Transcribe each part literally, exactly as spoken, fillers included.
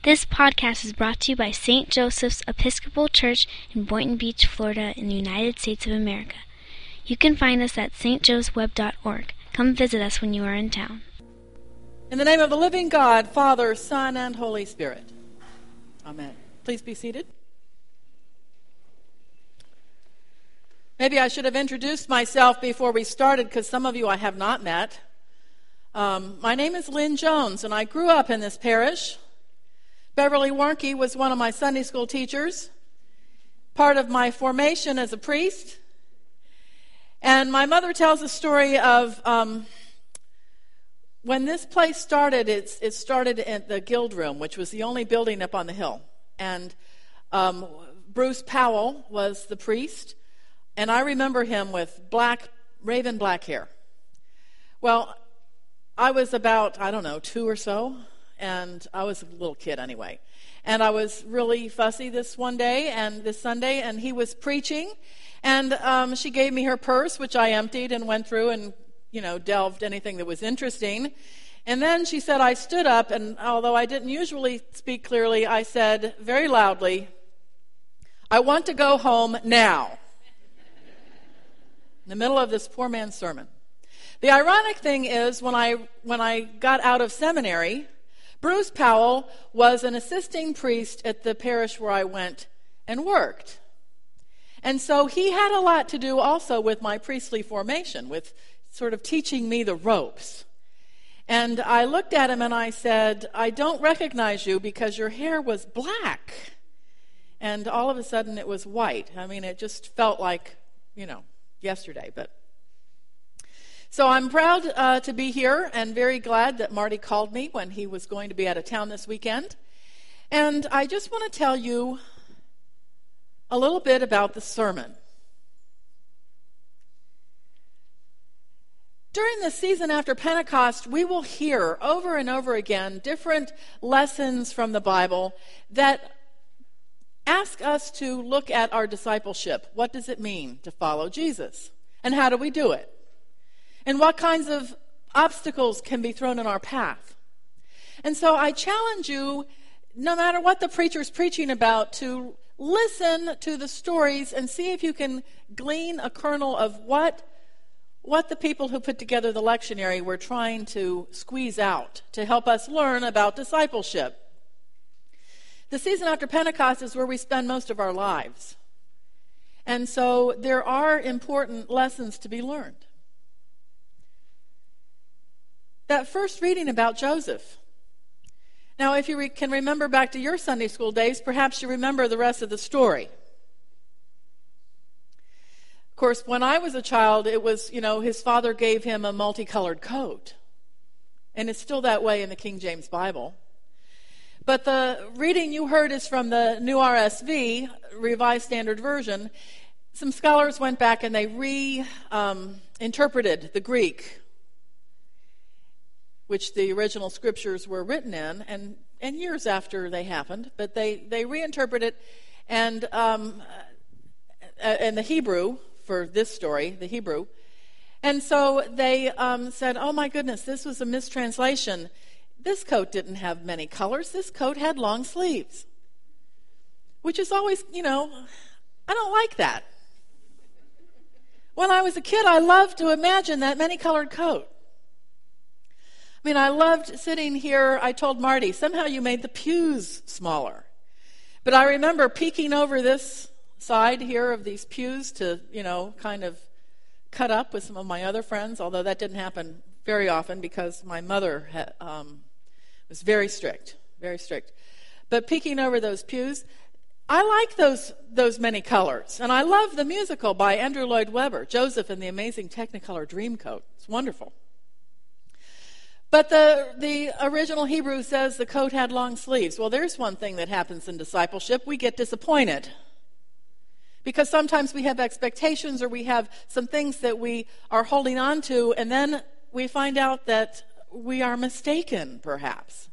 This podcast is brought to you by Saint Joseph's Episcopal Church in Boynton Beach, Florida, in the United States of America. You can find us at s t joes web dot org. Come visit us when you are in town. In the name of the living God, Father, Son, and Holy Spirit. Amen. Please be seated. Maybe I should have introduced myself before we started, because some of you I have not met. Um, my name is Lynn Jones, and I grew up in this parish. Beverly Warnke was one of my Sunday school teachers, part of my formation as a priest. And my mother tells a story of um, when this place started. It's, it started at the Guild Room, which was the only building up on the hill. And um, Bruce Powell was the priest. And I remember him with black, raven black hair. Well, I was about, I don't know, two or so, and I was a little kid anyway. And I was really fussy this one day, and this Sunday, and he was preaching, and um, she gave me her purse, which I emptied and went through and, you know, delved anything that was interesting. And then she said, I stood up, and although I didn't usually speak clearly, I said very loudly, I want to go home now. In the middle of this poor man's sermon. The ironic thing is, when I when I got out of seminary, Bruce Powell was an assisting priest at the parish where I went and worked. And so he had a lot to do also with my priestly formation, with sort of teaching me the ropes. And I looked at him and I said, I don't recognize you because your hair was black. And all of a sudden it was white. I mean, it just felt like, you know, yesterday. But so I'm proud uh, to be here and very glad that Marty called me when he was going to be out of town this weekend. And I just want to tell you a little bit about the sermon. During the season after Pentecost, we will hear over and over again different lessons from the Bible that ask us to look at our discipleship. What does it mean to follow Jesus? And how do we do it? And what kinds of obstacles can be thrown in our path? And so I challenge you, no matter what the preacher's preaching about, to listen to the stories and see if you can glean a kernel of what, what the people who put together the lectionary were trying to squeeze out to help us learn about discipleship. The season after Pentecost is where we spend most of our lives. And so there are important lessons to be learned. That first reading about Joseph. Now, if you re- can remember back to your Sunday school days, perhaps you remember the rest of the story. Of course, when I was a child, it was, you know, his father gave him a multicolored coat. And it's still that way in the King James Bible. But the reading you heard is from the New R S V, Revised Standard Version. Some scholars went back and they re-interpreted um, the Greek, which the original scriptures were written in, and, and years after they happened, but they, they reinterpreted it, and, um, and the Hebrew, for this story, the Hebrew, and so they um, said, oh my goodness, this was a mistranslation. This coat didn't have many colors. This coat had long sleeves, which is always, you know, I don't like that. When I was a kid, I loved to imagine that many-colored coat. I mean, I loved sitting here. I told Marty, somehow you made the pews smaller. But I remember peeking over this side here of these pews to, you know, kind of cut up with some of my other friends, although that didn't happen very often because my mother had, um, was very strict, very strict. But peeking over those pews, I like those those many colors. And I love the musical by Andrew Lloyd Webber, Joseph and the Amazing Technicolor Dreamcoat. It's wonderful. But the, the original Hebrew says the coat had long sleeves. Well, there's one thing that happens in discipleship. We get disappointed. Because sometimes we have expectations or we have some things that we are holding on to, and then we find out that we are mistaken, perhaps.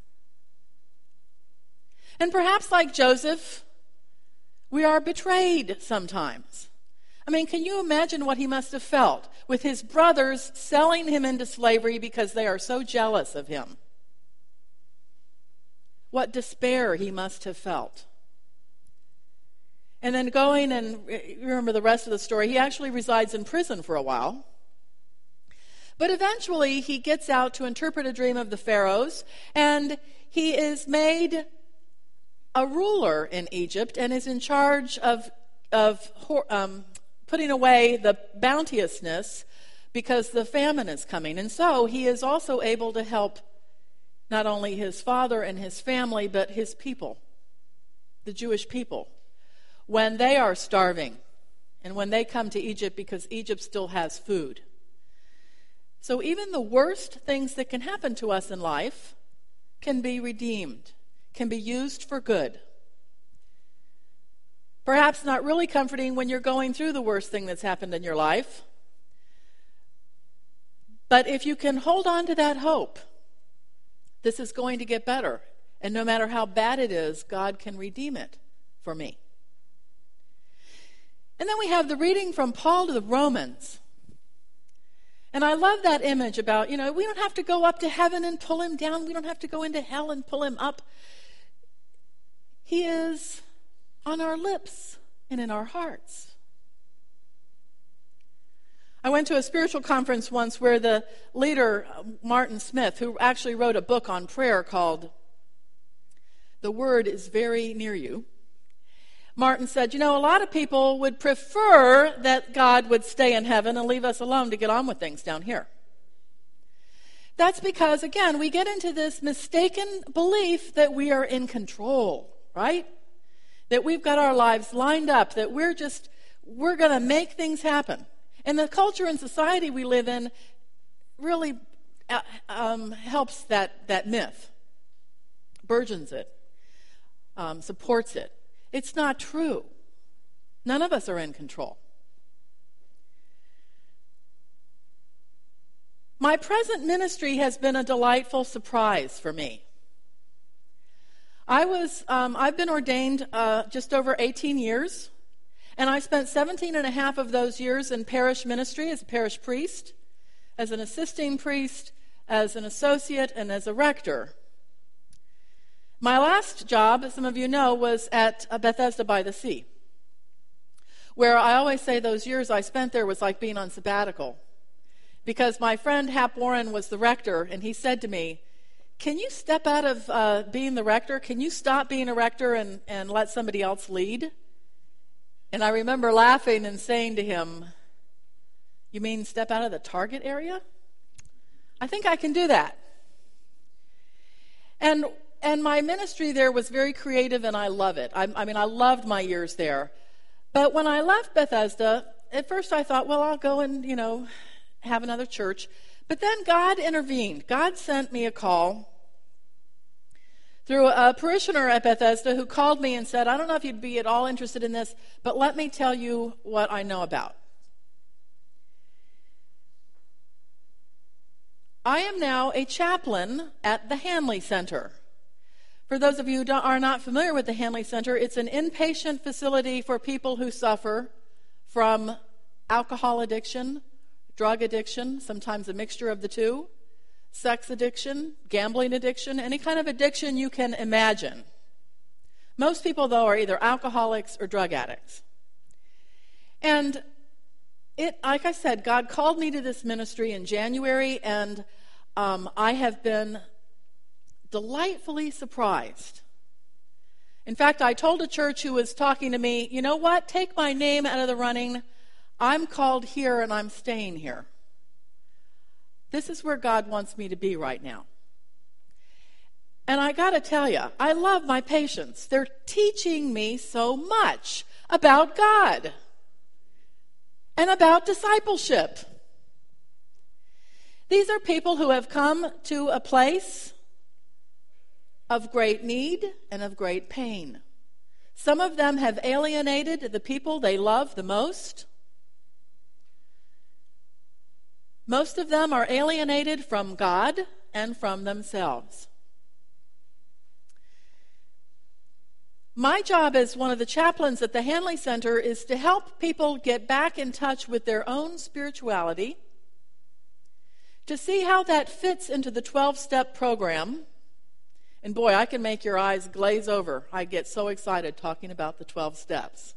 And perhaps like Joseph, we are betrayed sometimes. I mean, can you imagine what he must have felt with his brothers selling him into slavery because they are so jealous of him? what despair he must have felt. And then going, and remember the rest of the story, he actually resides in prison for a while. But eventually he gets out to interpret a dream of the pharaohs, and he is made a ruler in Egypt and is in charge of, of um, putting away the bounteousness because the famine is coming. And so he is also able to help not only his father and his family, but his people, the Jewish people, when they are starving and when they come to Egypt because Egypt still has food. So even the worst things that can happen to us in life can be redeemed, can be used for good. Perhaps not really comforting when you're going through the worst thing that's happened in your life. But if you can hold on to that hope, this is going to get better. And no matter how bad it is, God can redeem it for me. And then we have the reading from Paul to the Romans. And I love that image about, you know, we don't have to go up to heaven and pull him down. We don't have to go into hell and pull him up. He is on our lips and in our hearts. I went to a spiritual conference once where the leader, Martin Smith, who actually wrote a book on prayer called The Word is Very Near You, Martin said, you know, a lot of people would prefer that God would stay in heaven and leave us alone to get on with things down here. That's because, again, we get into this mistaken belief that we are in control, right? That we've got our lives lined up, that we're just, we're going to make things happen. And the culture and society we live in really uh, um, helps that, that myth, burgeons it, um, supports it. It's not true. None of us are in control. My present ministry has been a delightful surprise for me. I was, um, I've been ordained uh, just over eighteen years, and I spent seventeen and a half of those years in parish ministry as a parish priest, as an assisting priest, as an associate, and as a rector. My last job, as some of you know, was at Bethesda by the Sea, where I always say those years I spent there was like being on sabbatical, because my friend Hap Warren was the rector, and he said to me, can you step out of uh, being the rector? Can you stop being a rector and, and let somebody else lead? And I remember laughing and saying to him, you mean step out of the target area? I think I can do that. And and my ministry there was very creative, and I love it. I, I mean, I loved my years there. But when I left Bethesda, at first I thought, well, I'll go and, you know, have another church. But then God intervened. God sent me a call through a parishioner at Bethesda who called me and said, I don't know if you'd be at all interested in this, but let me tell you what I know about. I am now a chaplain at the Hanley Center. For those of you who don't, are not familiar with the Hanley Center, it's an inpatient facility for people who suffer from alcohol addiction, drug addiction, sometimes a mixture of the two, sex addiction, gambling addiction, any kind of addiction you can imagine. Most people, though, are either alcoholics or drug addicts. And it, like I said, God called me to this ministry in January, and um, I have been delightfully surprised. In fact, I told a church who was talking to me, you know what, take my name out of the running. I'm called here and I'm staying here. This is where God wants me to be right now. And I got to tell you, I love my patients. They're teaching me so much about God and about discipleship. These are people who have come to a place of great need and of great pain. Some of them have alienated the people they love the most. Most of them are alienated from God and from themselves. My job as one of the chaplains at the Hanley Center is to help people get back in touch with their own spirituality, to see how that fits into the twelve-step program, And boy, I can make your eyes glaze over. I get so excited talking about the twelve steps.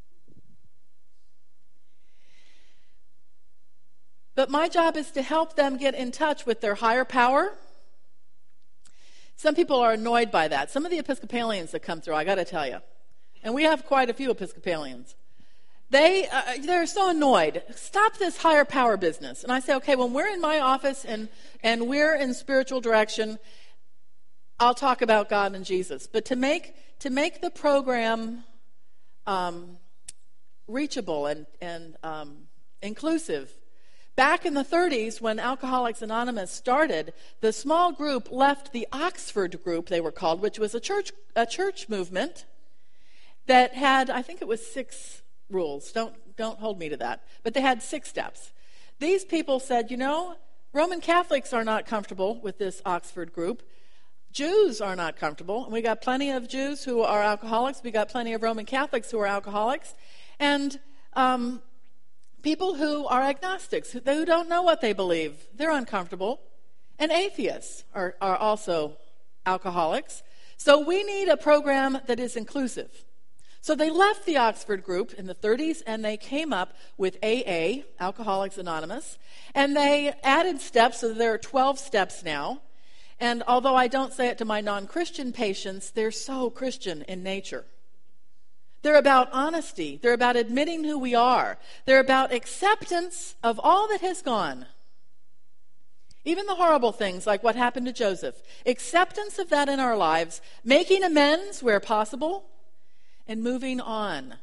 But my job is to help them get in touch with their higher power. Some people are annoyed by that. Some of the Episcopalians that come through, I got to tell you, and we have quite a few Episcopalians, they, uh, they're so annoyed. Stop this higher power business. And I say, okay, when we're in my office and, and we're in spiritual direction, I'll talk about God and Jesus. But to make, to make the program um, reachable and, and um, inclusive, back in the thirties, when Alcoholics Anonymous started, the small group left the Oxford group, they were called, which was a church a church movement that had, I think it was six rules. Don't don't hold me to that. But they had six steps. These people said, you know, Roman Catholics are not comfortable with this Oxford group. Jews are not comfortable. And we got plenty of Jews who are alcoholics. We got plenty of Roman Catholics who are alcoholics. And um people who are agnostics, who don't know what they believe, they're uncomfortable. And atheists are, are also alcoholics. So we need a program that is inclusive. So they left the Oxford group in the thirties and they came up with A A, Alcoholics Anonymous, and they added steps, so there are twelve steps now. And although I don't say it to my non-Christian patients, they're so Christian in nature. They're about honesty. They're about admitting who we are. They're about acceptance of all that has gone. Even the horrible things like what happened to Joseph. Acceptance of that in our lives, making amends where possible, and moving on.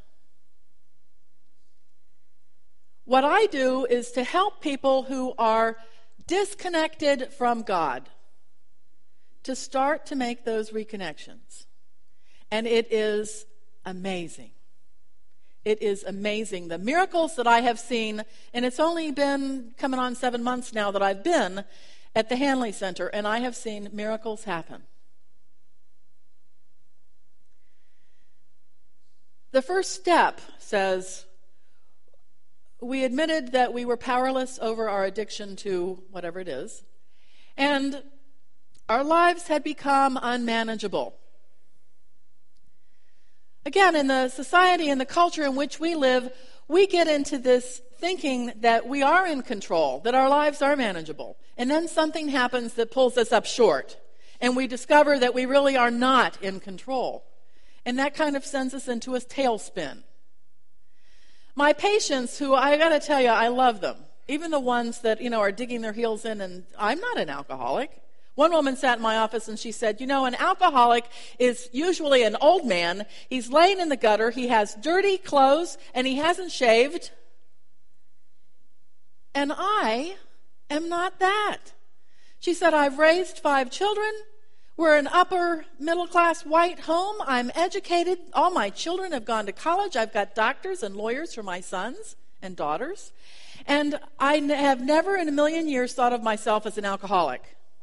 What I do is to help people who are disconnected from God to start to make those reconnections. And it is amazing. It is amazing. The miracles that I have seen, and it's only been coming on seven months now that I've been at the Hanley Center, and I have seen miracles happen. The first step says, we admitted that we were powerless over our addiction to whatever it is, and our lives had become unmanageable. Again, in the society and the culture in which we live, we get into this thinking that we are in control, that our lives are manageable. And then something happens that pulls us up short, and we discover that we really are not in control. And that kind of sends us into a tailspin. My patients, who I got to tell you, I love them, even the ones that, you know, are digging their heels in, and I'm not an alcoholic. One woman sat in my office and she said, you know, an alcoholic is usually an old man. He's laying in the gutter. He has dirty clothes and he hasn't shaved. And I am not that. She said, I've raised five children. We're an upper middle class white home. I'm educated. All my children have gone to college. I've got doctors and lawyers for my sons and daughters. And I have never in a million years thought of myself as an alcoholic.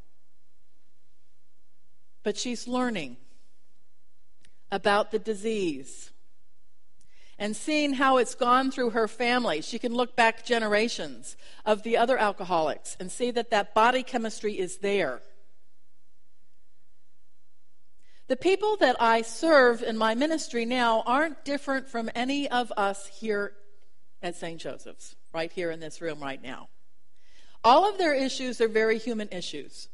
But she's learning about the disease and seeing how it's gone through her family. She can look back generations of the other alcoholics and see that that body chemistry is there. The people that I serve in my ministry now aren't different from any of us here at Saint Joseph's, right here in this room right now. All of their issues are very human issues.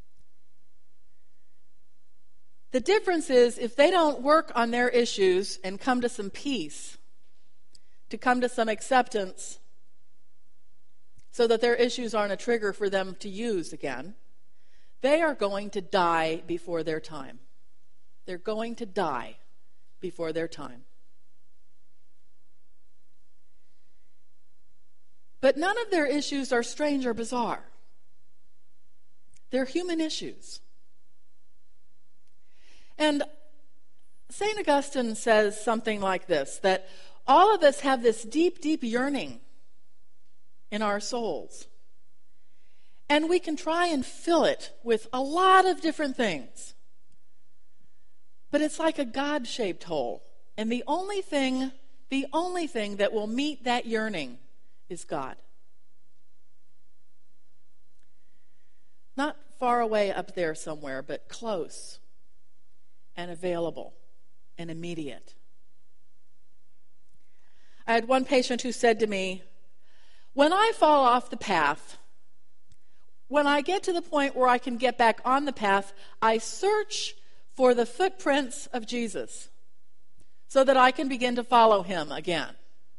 The difference is if they don't work on their issues and come to some peace, to come to some acceptance, so that their issues aren't a trigger for them to use again, they are going to die before their time. They're going to die before their time. But none of their issues are strange or bizarre. They're human issues. And Saint Augustine says something like this, that all of us have this deep, deep yearning in our souls. And we can try and fill it with a lot of different things. But it's like a God-shaped hole. And the only thing, the only thing that will meet that yearning is God. Not far away up there somewhere, but close. and available and immediate. I had one patient who said to me, when I fall off the path, when I get to the point where I can get back on the path, I search for the footprints of Jesus so that I can begin to follow him again.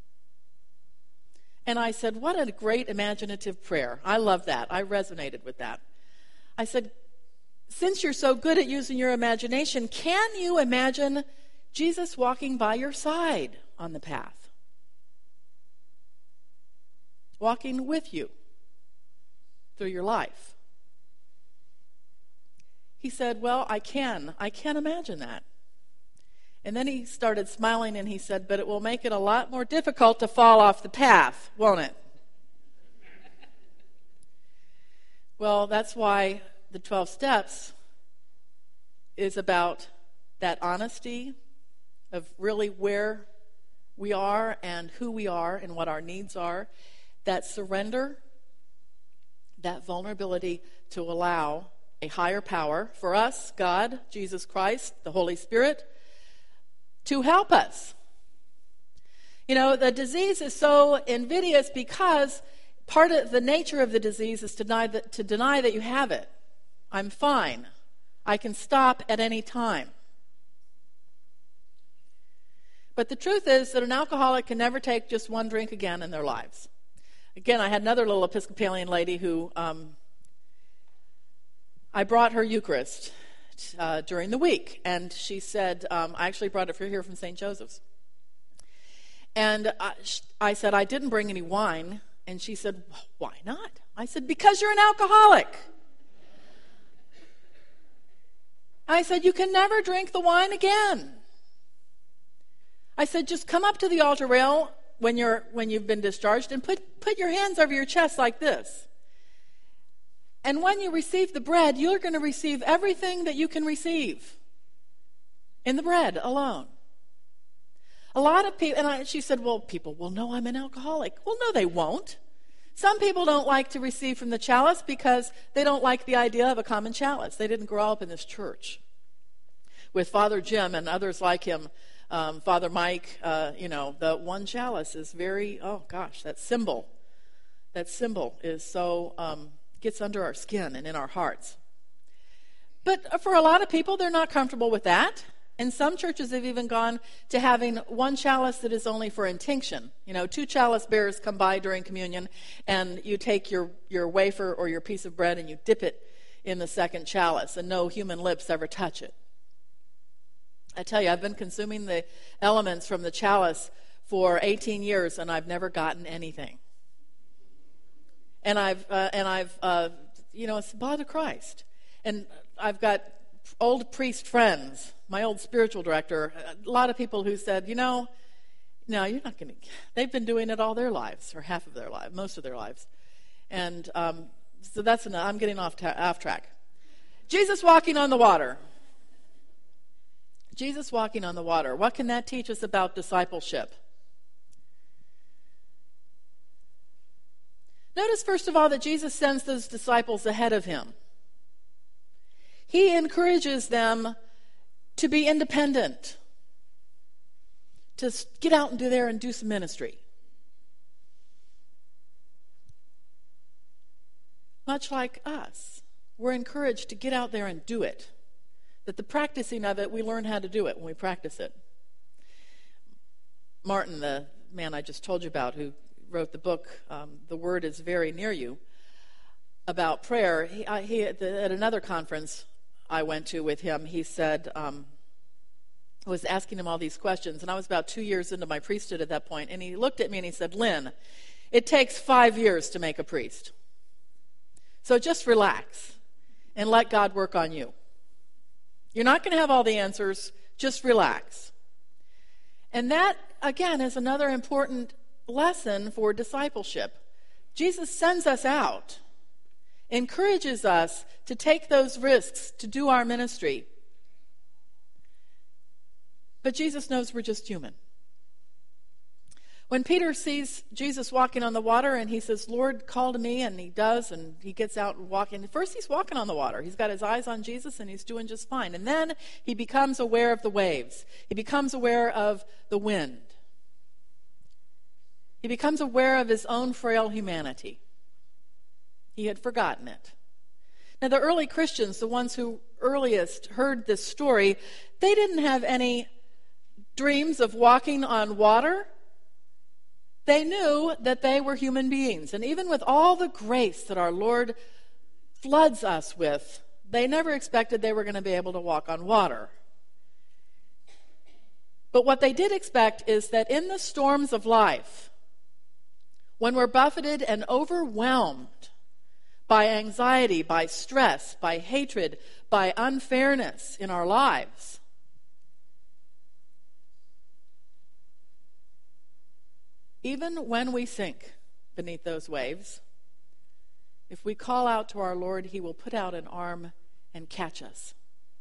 And I said, what a great imaginative prayer. I love that. I resonated with that. I said, since you're so good at using your imagination, can you imagine Jesus walking by your side on the path? Walking with you through your life. He said, well, I can. I can imagine that. And then he started smiling and he said, but it will make it a lot more difficult to fall off the path, won't it? Well, that's why the twelve steps is about that honesty of really where we are and who we are and what our needs are, that surrender, that vulnerability to allow a higher power, for us, God, Jesus Christ, the Holy Spirit, to help us. You know, the disease is so invidious because part of the nature of the disease is to deny that, to deny that you have it. I'm fine. I can stop at any time. But the truth is that an alcoholic can never take just one drink again in their lives. Again, I had another little Episcopalian lady who um, I brought her Eucharist uh, during the week, and she said, um, I actually brought it for here from Saint Joseph's. And I, I said, I didn't bring any wine. And she said, why not? I said, because you're an alcoholic. I said, you can never drink the wine again. I said, just come up to the altar rail when you're when you've been discharged and put, put your hands over your chest like this. And when you receive the bread, you're going to receive everything that you can receive in the bread alone. A lot of people, and I, she said, well, people will know I'm an alcoholic. Well, no, they won't. Some people don't like to receive from the chalice because they don't like the idea of a common chalice. They didn't grow up in this church with Father Jim and others like him, um, Father Mike. Uh, you know, the one chalice is very, oh gosh, that symbol, that symbol is so, um, gets under our skin and in our hearts. But for a lot of people, they're not comfortable with that. And some churches have even gone to having one chalice that is only for intinction. You know, two chalice bearers come by during communion, and you take your, your wafer or your piece of bread and you dip it in the second chalice, and no human lips ever touch it. I tell you, I've been consuming the elements from the chalice for eighteen years, and I've never gotten anything. And I've, uh, and I've, uh, you know, it's the blood of Christ. And I've got old priest friends, my old spiritual director, a lot of people who said, you know, no, you're not going to, they've been doing it all their lives, or half of their lives, most of their lives. And um, so that's enough. I'm getting off, ta- off track. Jesus walking on the water. Jesus walking on the water. What can that teach us about discipleship? Notice, first of all, that Jesus sends those disciples ahead of him. He encourages them to be independent, to get out and do there and do some ministry. Much like us, we're encouraged to get out there and do it. That the practicing of it, we learn how to do it when we practice it. Martin, the man I just told you about, who wrote the book, um, The Word is Very Near You, about prayer, he, I, he at, the, at another conference I went to with him, he said, um, I was asking him all these questions, and I was about two years into my priesthood at that point, and he looked at me and he said, Lynn, it takes five years to make a priest. So just relax and let God work on you. You're not going to have all the answers, just relax. And that, again, is another important lesson for discipleship. Jesus sends us out, encourages us to take those risks, to do our ministry. But Jesus knows we're just human. When Peter sees Jesus walking on the water and he says, Lord, call to me, and he does, and he gets out and walking. First, he's walking on the water. He's got his eyes on Jesus, and he's doing just fine. And then he becomes aware of the waves. He becomes aware of the wind. He becomes aware of his own frail humanity. He had forgotten it. Now, the early Christians, the ones who earliest heard this story, they didn't have any dreams of walking on water. They knew that they were human beings. And even with all the grace that our Lord floods us with, they never expected they were going to be able to walk on water. But what they did expect is that in the storms of life, when we're buffeted and overwhelmed by anxiety, by stress, by hatred, by unfairness in our lives, even when we sink beneath those waves, if we call out to our Lord, he will put out an arm and catch us.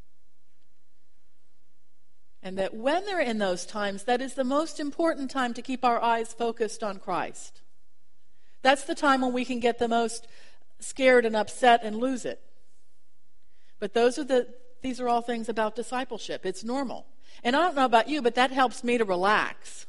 And that when they're in those times, that is the most important time to keep our eyes focused on Christ. That's the time when we can get the most scared and upset and lose it. But those are the these are all things about discipleship. It's normal. And I don't know about you, but that helps me to relax.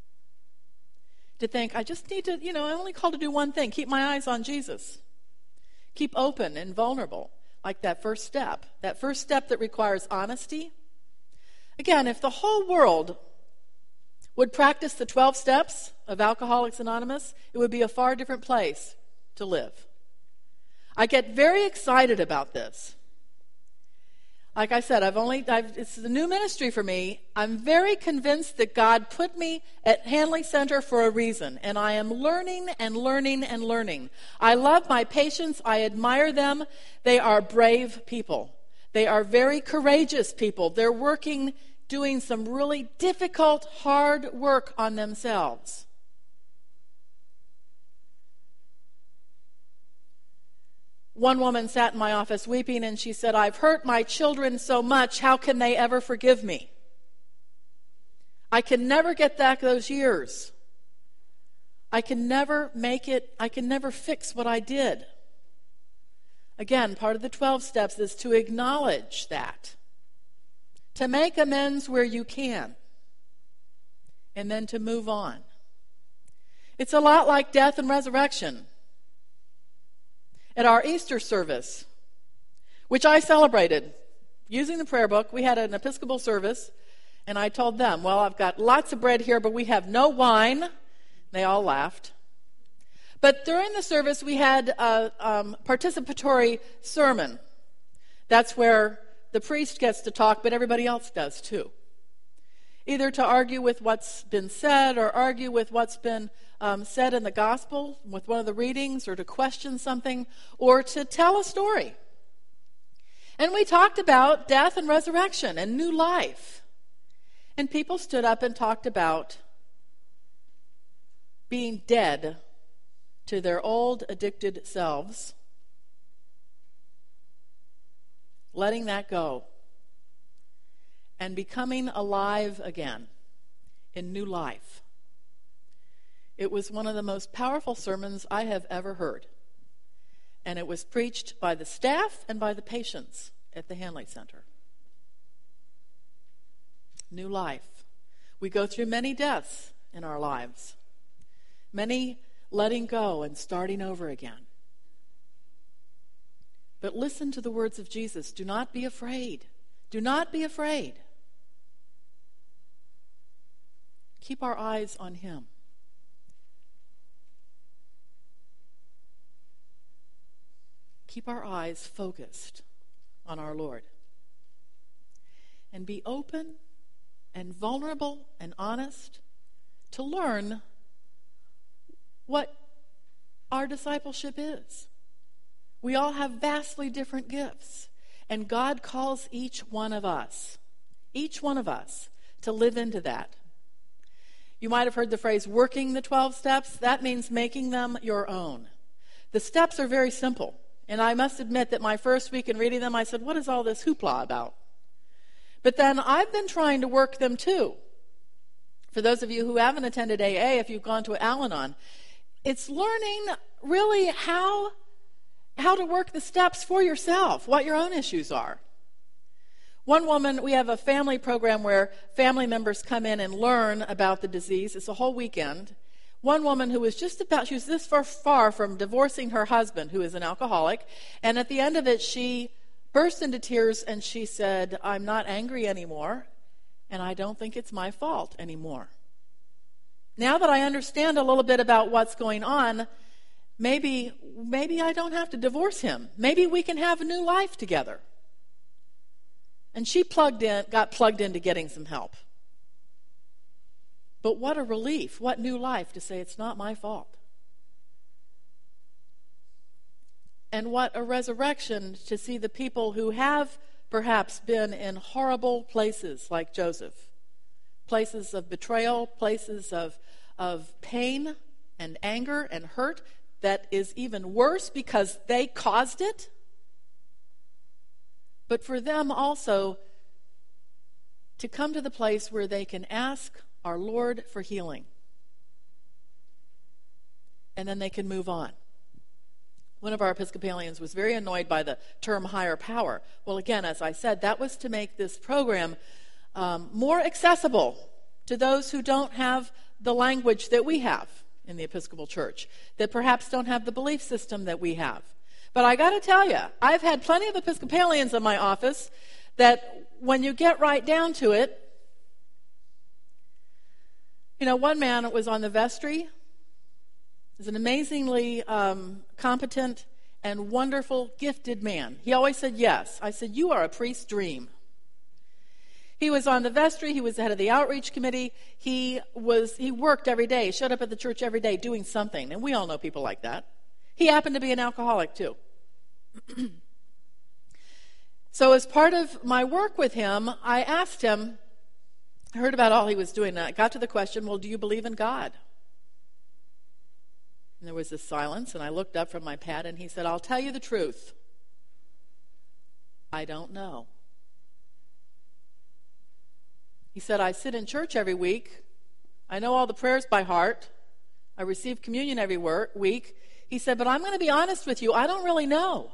To think, I just need to, you know, I'm only called to do one thing. Keep my eyes on Jesus. Keep open and vulnerable, like that first step. That first step that requires honesty. Again, if the whole world would practice the twelve steps of Alcoholics Anonymous, it would be a far different place to live. I get very excited about this. Like I said, I've only, I've, it's a new ministry for me. I'm very convinced that God put me at Hanley Center for a reason, and I am learning and learning and learning. I love my patients. I admire them. They are brave people. They are very courageous people. They're working, doing some really difficult, hard work on themselves. One woman sat in my office weeping, and she said, I've hurt my children so much, how can they ever forgive me? I can never get back those years. I can never make it, I can never fix what I did. Again, part of the twelve steps is to acknowledge that, to make amends where you can, and then to move on. It's a lot like death and resurrection. At our Easter service, which I celebrated using the prayer book, we had an Episcopal service, and I told them, well, I've got lots of bread here, but we have no wine. They all laughed. But during the service, we had a um, participatory sermon. That's where the priest gets to talk, but everybody else does too. Either to argue with what's been said or argue with what's been um, said in the gospel with one of the readings, or to question something, or to tell a story. And we talked about death and resurrection and new life. And people stood up and talked about being dead to their old addicted selves, letting that go, and becoming alive again in new life. It was one of the most powerful sermons I have ever heard. And it was preached by the staff and by the patients at the Hanley Center. New life. We go through many deaths in our lives. Many letting go and starting over again. But listen to the words of Jesus. Do not be afraid. Do not be afraid. Keep our eyes on him. Keep our eyes focused on our Lord. And be open and vulnerable and honest to learn what our discipleship is. We all have vastly different gifts, and God calls each one of us, each one of us, to live into that. You might have heard the phrase, working the twelve steps. That means making them your own. The steps are very simple, and I must admit that my first week in reading them, I said, what is all this hoopla about? But then I've been trying to work them too For those of you who haven't attended A A, if you've gone to Al-Anon, it's learning really how, how to work the steps for yourself, what your own issues are. One woman, we have a family program where family members come in and learn about the disease. It's a whole weekend. One woman who was just about, she was this far, far from divorcing her husband, who is an alcoholic, and at the end of it, she burst into tears and she said, I'm not angry anymore, and I don't think it's my fault anymore. Now that I understand a little bit about what's going on, maybe, maybe I don't have to divorce him. Maybe we can have a new life together. And she plugged in, got plugged into getting some help. But what a relief, what new life to say it's not my fault. And what a resurrection to see the people who have perhaps been in horrible places like Joseph. Places of betrayal, places of, of pain and anger and hurt that is even worse because they caused it. But for them also to come to the place where they can ask our Lord for healing. And then they can move on. One of our Episcopalians was very annoyed by the term higher power. Well, again, as I said, that was to make this program um, more accessible to those who don't have the language that we have in the Episcopal Church, that perhaps don't have the belief system that we have. But I got to tell you, I've had plenty of Episcopalians in my office that when you get right down to it, you know, one man was on the vestry. He's an amazingly um, competent and wonderful, gifted man. He always said yes. I said, you are a priest's dream. He was on the vestry. He was the head of the outreach committee. He was he worked every day, showed up at the church every day doing something. And we all know people like that. He happened to be an alcoholic too. So as part of my work with him, I asked him, I heard about all he was doing. And I got to the question, well, do you believe in God? And there was this silence, and I looked up from my pad, and he said, I'll tell you the truth. I don't know. He said, I sit in church every week. I know all the prayers by heart. I receive communion every week. He said, but I'm going to be honest with you, I don't really know.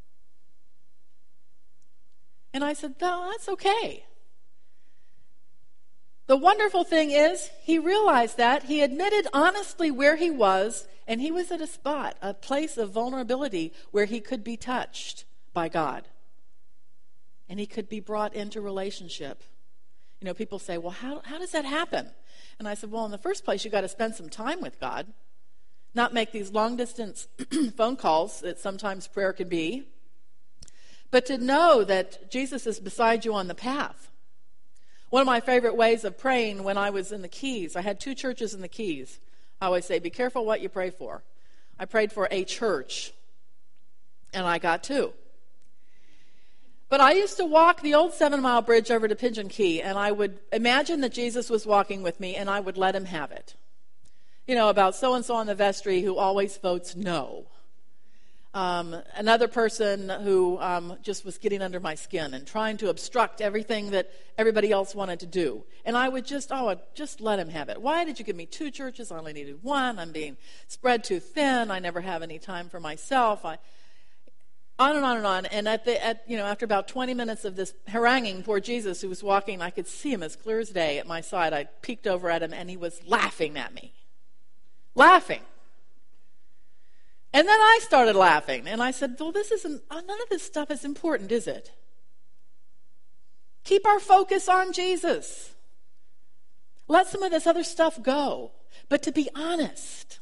And I said, no, that's okay. The wonderful thing is, he realized that. He admitted honestly where he was, and he was at a spot, a place of vulnerability where he could be touched by God. And he could be brought into relationship. You know, people say, well, how, how does that happen? And I said, well, in the first place, you've got to spend some time with God. Not make these long-distance phone calls that sometimes prayer can be. But to know that Jesus is beside you on the path. One of my favorite ways of praying when I was in the Keys, I had two churches in the Keys. I always say, be careful what you pray for. I prayed for a church, and I got two. But I used to walk the old seven-mile bridge over to Pigeon Key, and I would imagine that Jesus was walking with me, and I would let him have it. You know, about so-and-so on the vestry who always votes no. Um, another person who um, just was getting under my skin and trying to obstruct everything that everybody else wanted to do. And I would just, oh, I'd just let him have it. Why did you give me two churches? I only needed one. I'm being spread too thin. I never have any time for myself. I, on and on and on. And at the, at, you know, after about twenty minutes of this haranguing poor Jesus who was walking, I could see him as clear as day at my side. I peeked over at him, and he was laughing at me. Laughing. And then I started laughing, and I said, well, this isn't, none of this stuff is important, is it? Keep our focus on Jesus. Let some of this other stuff go. But to be honest,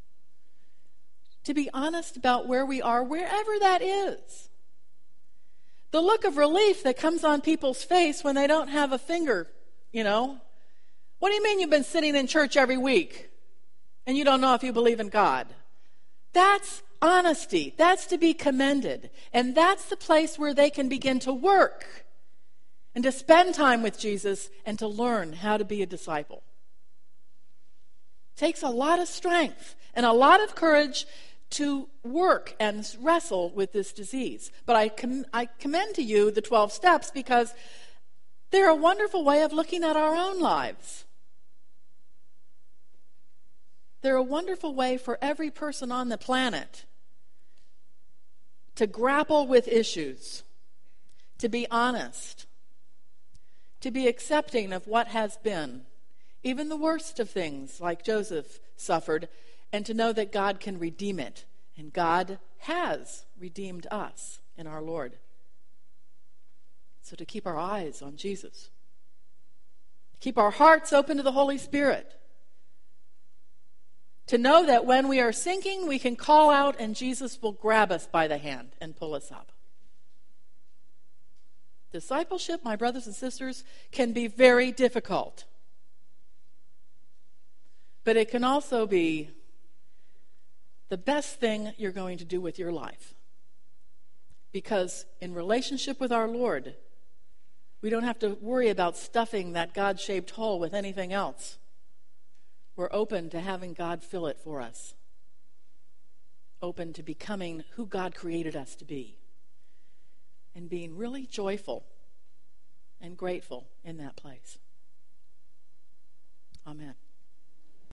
to be honest about where we are, wherever that is. The look of relief that comes on people's face when they don't have a finger, you know. What do you mean you've been sitting in church every week and you don't know if you believe in God? That's honesty. That's to be commended. And that's the place where they can begin to work and to spend time with Jesus and to learn how to be a disciple. It takes a lot of strength and a lot of courage to work and wrestle with this disease. But I, com- I commend to you the twelve steps because they're a wonderful way of looking at our own lives. They're a wonderful way for every person on the planet to grapple with issues, to be honest, to be accepting of what has been, even the worst of things like Joseph suffered, and to know that God can redeem it. And God has redeemed us in our Lord. So to keep our eyes on Jesus. Keep our hearts open to the Holy Spirit. To know that when we are sinking, we can call out and Jesus will grab us by the hand and pull us up. Discipleship, my brothers and sisters, can be very difficult. But it can also be the best thing you're going to do with your life. Because in relationship with our Lord, we don't have to worry about stuffing that God-shaped hole with anything else. We're open to having God fill it for us. Open to becoming who God created us to be. And being really joyful and grateful in that place. Amen.